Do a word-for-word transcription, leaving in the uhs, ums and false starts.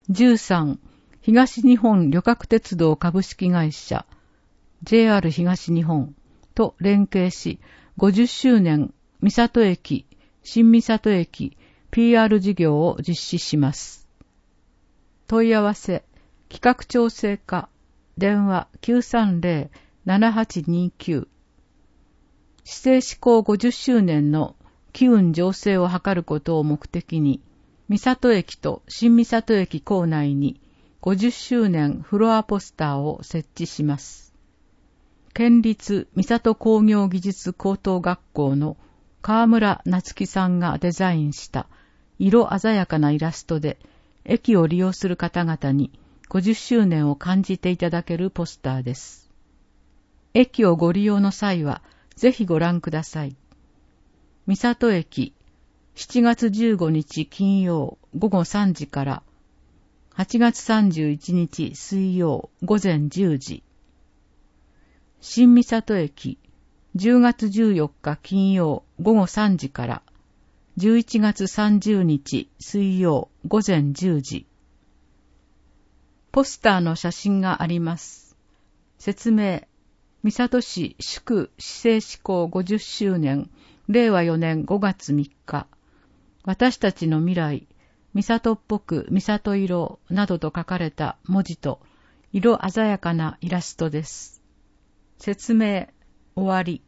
じゅうさん、東日本旅客鉄道株式会社 ジェイアール 東日本と連携し、ごじゅっしゅうねん三郷駅、新三郷駅 ピーアール 事業を実施します。問い合わせ、企画調整課、電話 きゅうさんゼロ ななはちにきゅう。市政施行ごじゅっしゅうねんの機運醸成を図ることを目的に、三郷駅と新三郷駅構内にごじゅっしゅうねんフロアポスターを設置します。県立三郷工業技術高等学校の川村夏樹さんがデザインした色鮮やかなイラストで、駅を利用する方々にごじゅっしゅうねんを感じていただけるポスターです。駅をご利用の際はぜひご覧ください。三郷駅、しちがつじゅうごにち金曜午後さんじからはちがつさんじゅういちにち水曜午前じゅうじ。新三郷駅、じゅうがつじゅうよっか金曜午後さんじからじゅういちがつさんじゅうにち水曜午前じゅうじ。ポスターの写真があります。説明、三郷市祝市政施行ごじゅっしゅうねん、れいわよねんごがつみっか。私たちの未来、三郷っぽく三郷色などと書かれた文字と色鮮やかなイラストです。説明、終わり。